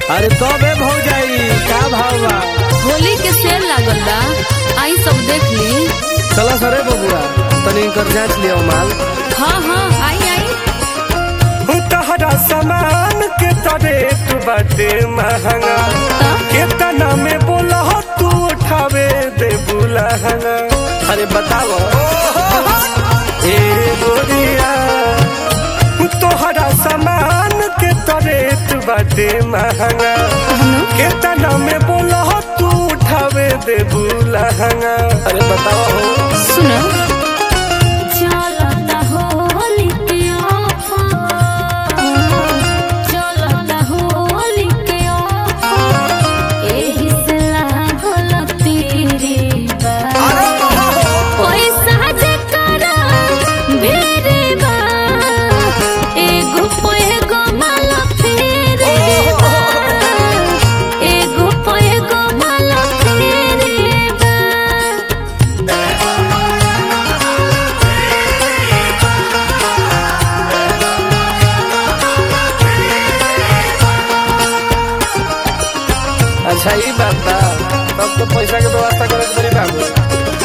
अरे तबे भौजाई का भाव बा? होली के सेल लागल बा, आई सब देख ली। चला सरे बबुआ तनी कर जांच लियो माल। हाँ हाँ आई आई। तहरा सामान के रेट बाटे महंगा, केतना में बोला तू उठावे दे बुलहंगा। अरे बताओ ए गोरिया तोहरा सामान के रेट बाटे महंगा, केतना में बोला तू उठावे दे बुलहंगा। अरे बताओ सुनो अच्छा ये बात बा, तब तो पैसा के व्यवस्था करे के पड़ी बाबू।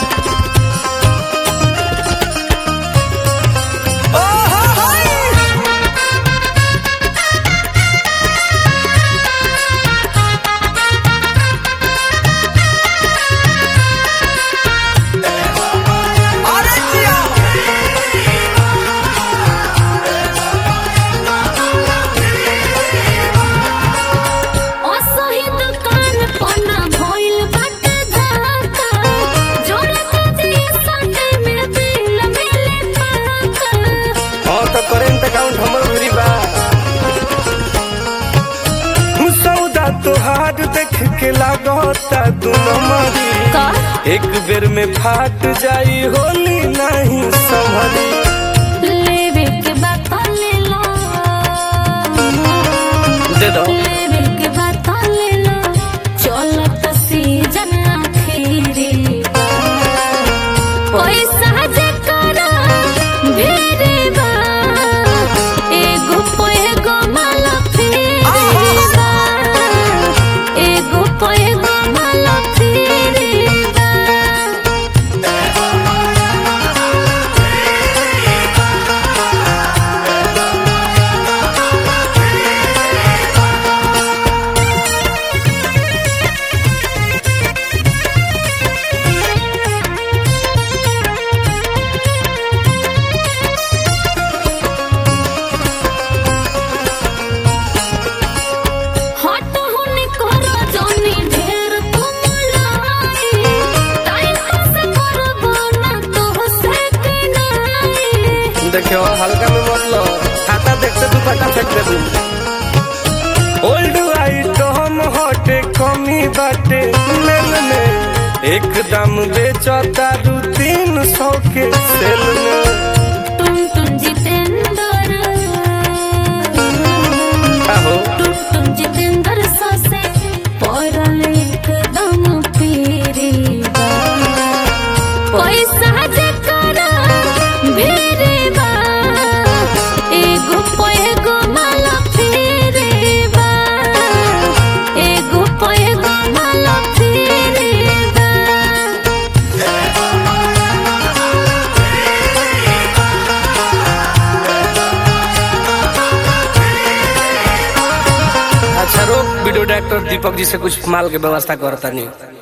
करेंट अकाउंट हमर भरी बा, सौदा तोहार देख के लागता दोनों मारी, एक बेर में फाट जाई होली नहीं संभली। लेवे के बात ले लो, दे दो लेवे के बात ले लो, चलत सीजन आखिरी पैसा जे करा भेरे बा, एगो माला फेरे बा, एगो माला फेरे बा। देखियो हल्का में मत लो, खाता देखते तू पटा फेंक दे तू। ओल्ड आइटम हटे कमी बाटे मेल में, एकदम बेचता 300 के सेल में। टुन जितेंद्र आहो टुन जितेंद्र ससे पड़ल एकदम पीरी बा, पैसा जे करा भेरे बा, एगो माला फेरे बा, एगो माला फेरे बा। अच्छा रोक, वीडियो डायरेक्टर दीपक जी से कुछ माल के व्यवस्था करता नहीं।